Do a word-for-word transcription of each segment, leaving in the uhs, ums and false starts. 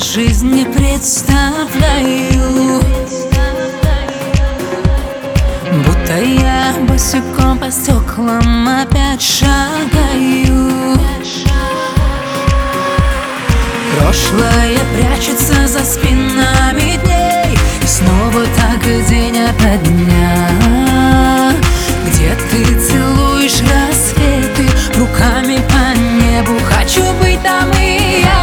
жизнь не представляю, будто я босиком по стеклам опять шагаю. Прошлое прячется за спинами дней, и снова так день ото дня, где ты целуешь рассветы руками по небу. Хочу быть там и я.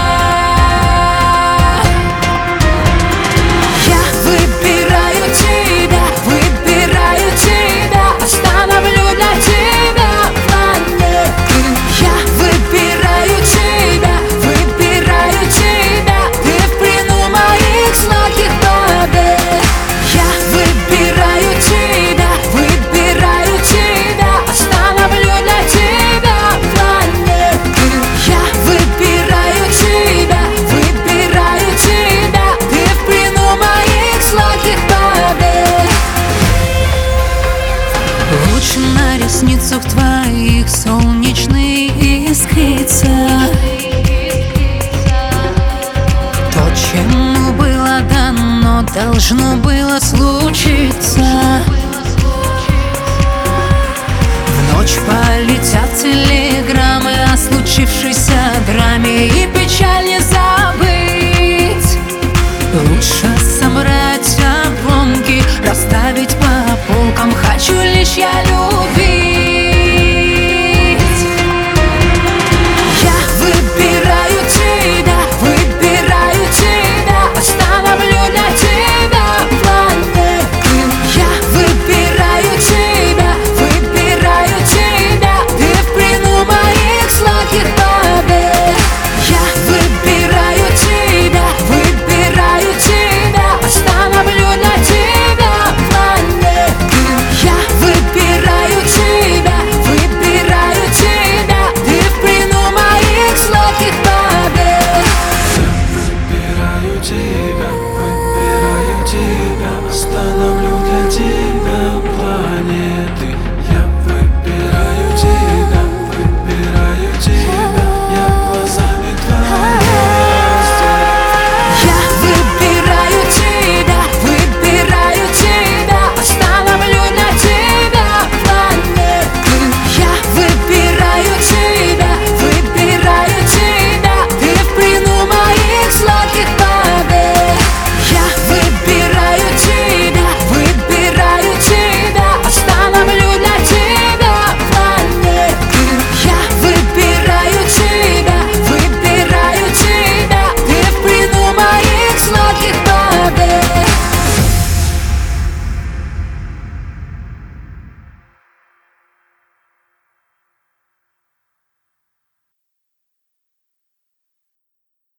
Я выбираю тебя, выбираю тебя, остановлю для тебя планеты. Я выбираю тебя, выбираю тебя, ты в плену моих сладких побед. Я выбираю тебя, выбираю тебя, остановлю для тебя планеты. Я выбираю тебя, выбираю тебя, ты в плену моих сладких побед. Луч на ресницах твоих солнечный искрится. То, чему было дано, должно было случиться. В ночь полетят теле